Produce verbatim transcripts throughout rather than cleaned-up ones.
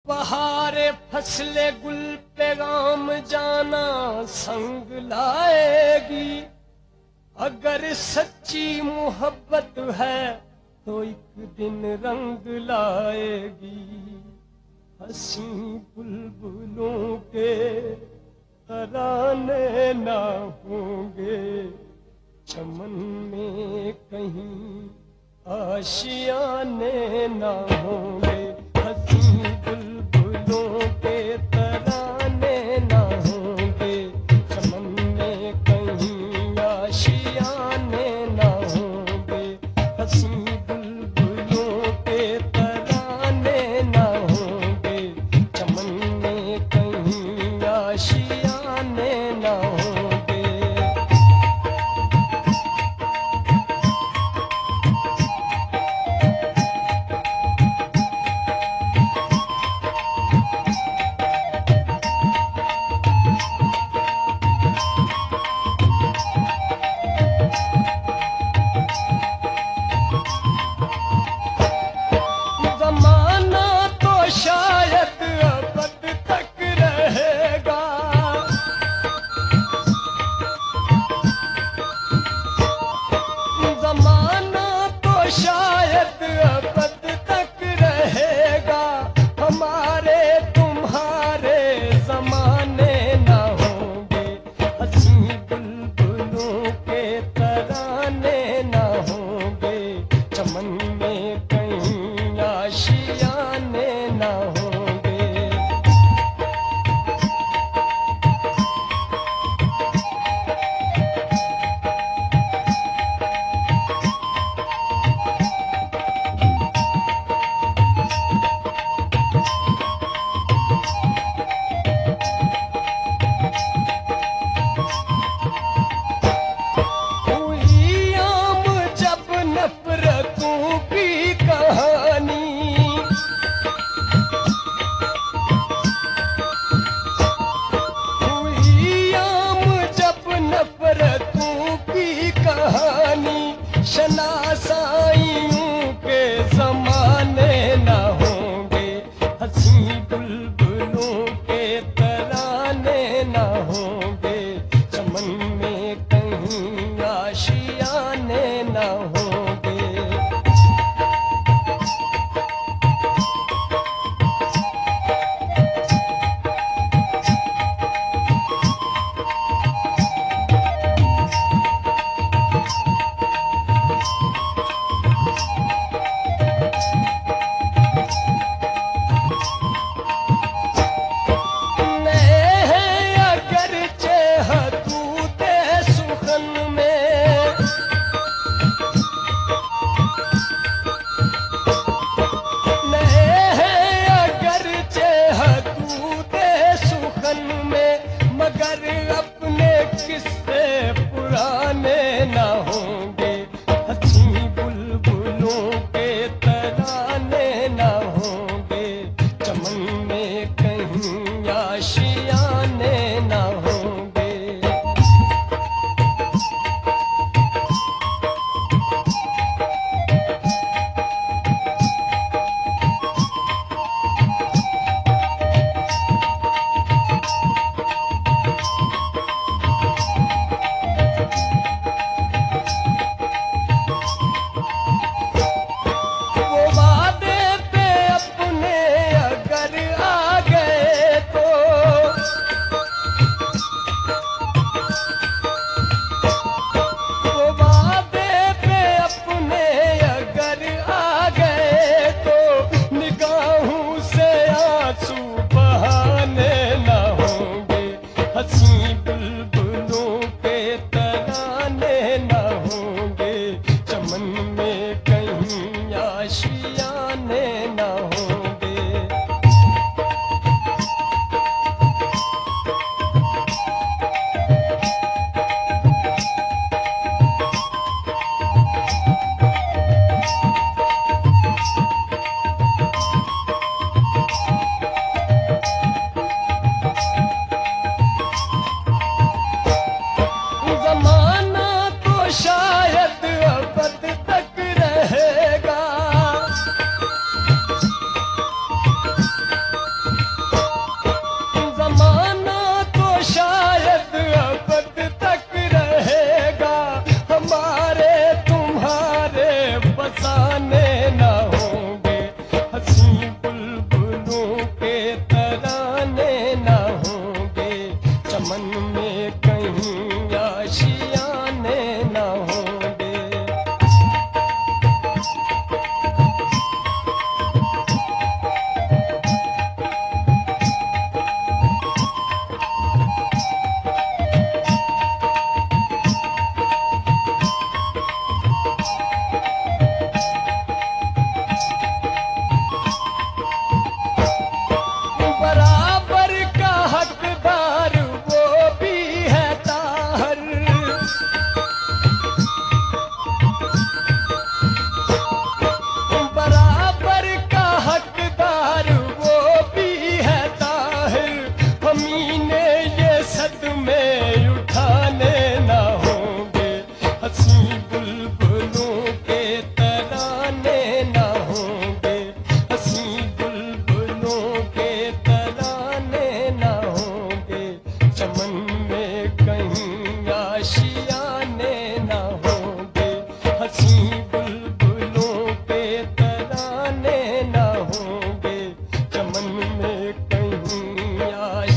बहारे फसले गुल पैगाम जाना संग लाएगी। अगर सच्ची मोहब्बत है तो एक दिन रंग लाएगी। हंसी बुलबुलों के तराने ना होंगे, चमन में कहीं आशियाने ना होंगे। हंसी बुलबुलों के तराने ना होंगे, चमन में कहीं आशियाने ना होंगे। हंसी बुलबुलों के तराने ना होंगे, चमन में कहीं आशियाने ना होंगे। ज़माना तो शायद अबद तक रहेगा, ज़माना तो शायद अबद तक रहेगा। हमारे तुम्हारे ज़माने ना होंगे, हंसी बुलबुलों के तराने ना होंगे, चमन में कहीं आशियाने ना होंगे। हुई आम जब नफरतों की कहानी,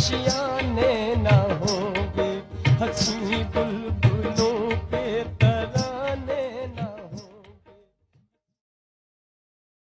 खुशियाँ